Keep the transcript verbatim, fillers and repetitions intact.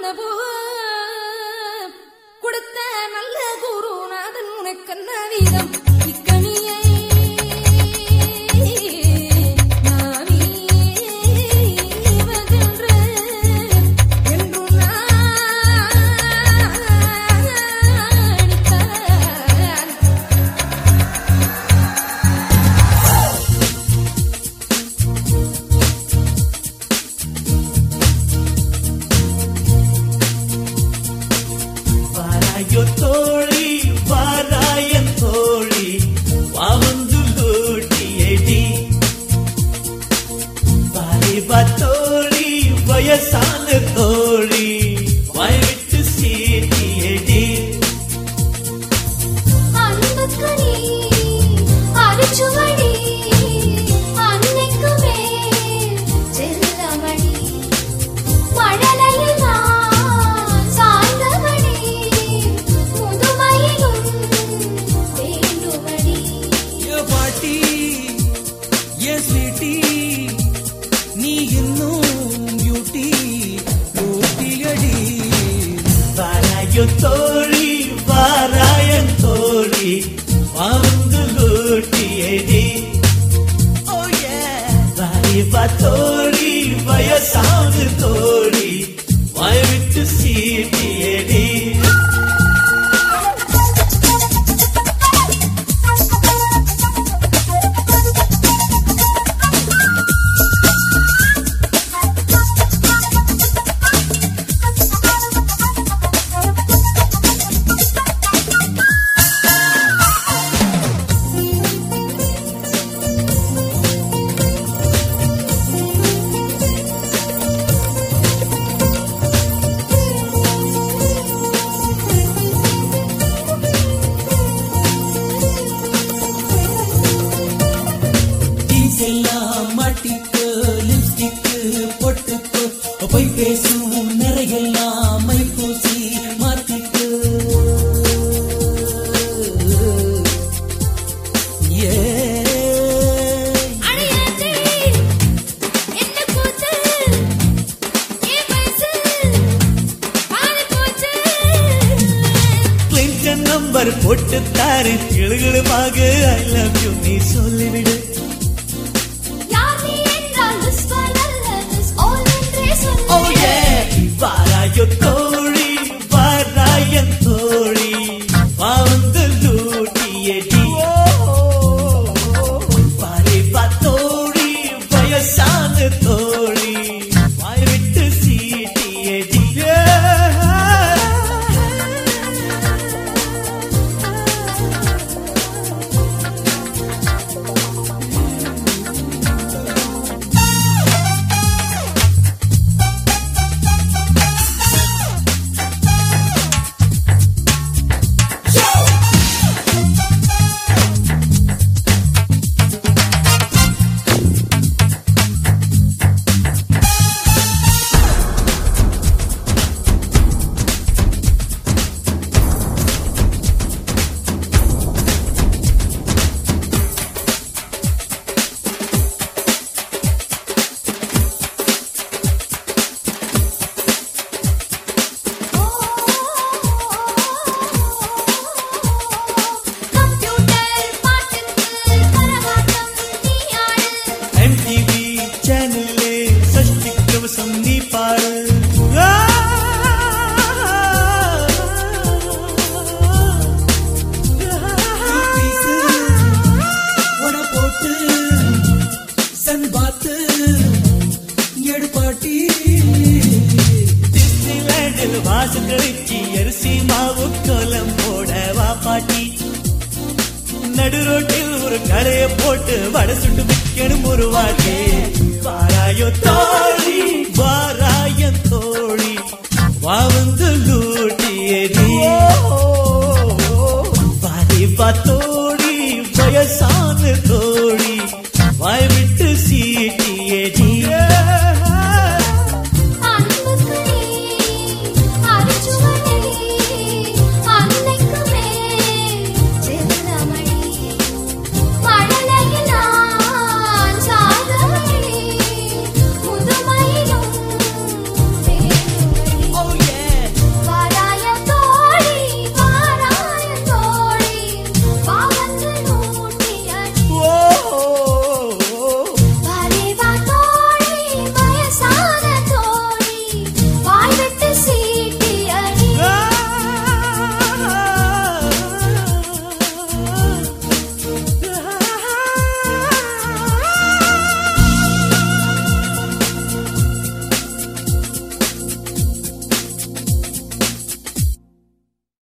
வந்த போ கொடுத்த நல்ல குருநாதன் உனக்கென்ன வீதம் இக்கனியை தோழி வாராயன் தோழி வாவந்து லூட்டியடி வாலிபா தோழி வயசான தோழி வாய் விட்டு சீட்டியடி அன்புக்கனி அரிச்சுவடி அன்னைக்குமே செல்லமணி மழலையில் தோழி வாராயன் தோழி வந்து லூட்டியடி வாலிபா தோழி வயசான தோழி வாய் விட்டு சீட்டியடி மாட்டிக்கு லிப்ஸ்டிக்கு பொட்டுக்கு போய் பேசும் நிறையெல்லாம் மை பூசி மாத்திக்கு கிளின்டன் நம்பர் போட்டு தாரு கிளுகிளுமாக ஐ லவ் யூ நீ சொல்லிவிடு வாராயோ தோழி வாராயன் தோழி வந்து லூட்டியடி வாலிபா தோழி வயசான தோழி வாய் விட்டு சீட்டியடி நடு ரோட்டில் ஒரு கடைய போட்டு வடை சுட்டு விக்கணும் ஒரு வாட்டி வாராயோ தோழி வாராயன் தோழி வா